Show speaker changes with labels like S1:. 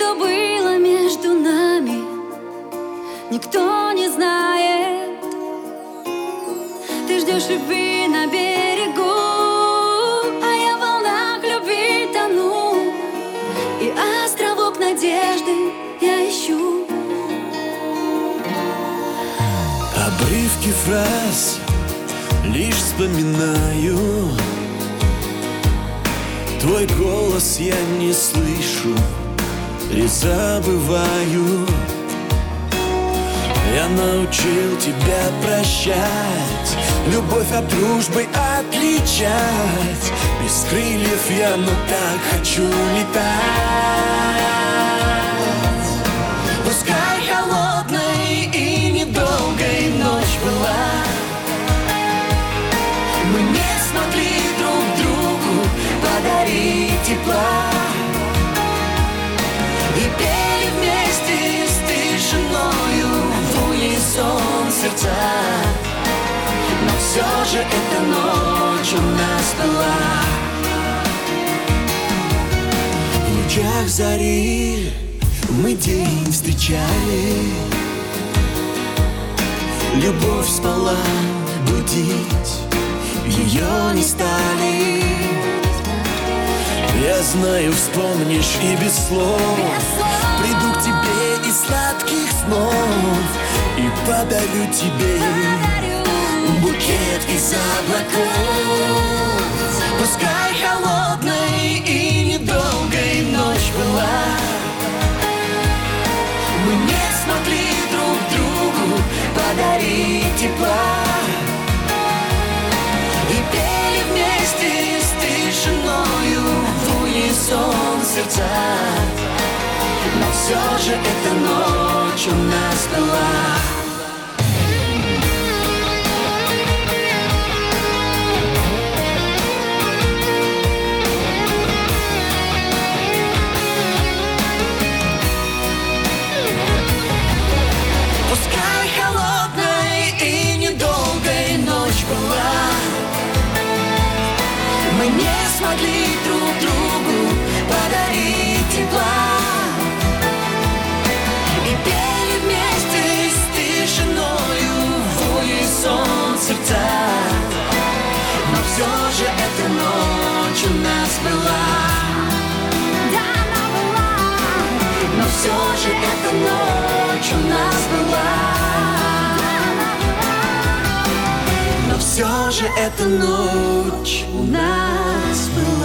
S1: что было между нами, никто не знает. Ты ждешь любви на берегу, а я в волнах любви тону, и островок надежды я ищу.
S2: Обрывки фраз лишь вспоминаю, твой голос я не слышу и забываю. Я научил тебя прощать, любовь от дружбы отличать. Без крыльев я, но так хочу летать. Пускай холодной и недолгой ночь была, мы не смогли друг другу подарить тепла. И пели вместе с тишиною в унисон сердца. Но все же эта ночь у нас была. В лучах зари мы день встречали, любовь спала, будить ее не стали. Я знаю, вспомнишь и без слов, приду к тебе из сладких снов и подарю тебе букет из облаков. Пускай холодной и недолгой ночь была, мы не смогли друг другу подарить тепла. И пели вместе с тишиною в унисон сердца. Но все же эта ночь у нас была. Пускай холодной и недолгой ночь была, мы не смогли друг другу подарить тепла. И пели вместе с тишиною в унисон сердца. Но все же эта ночь у нас была. Да, она была. Но все же эта ночь у нас была. Но все же эта ночь у нас была.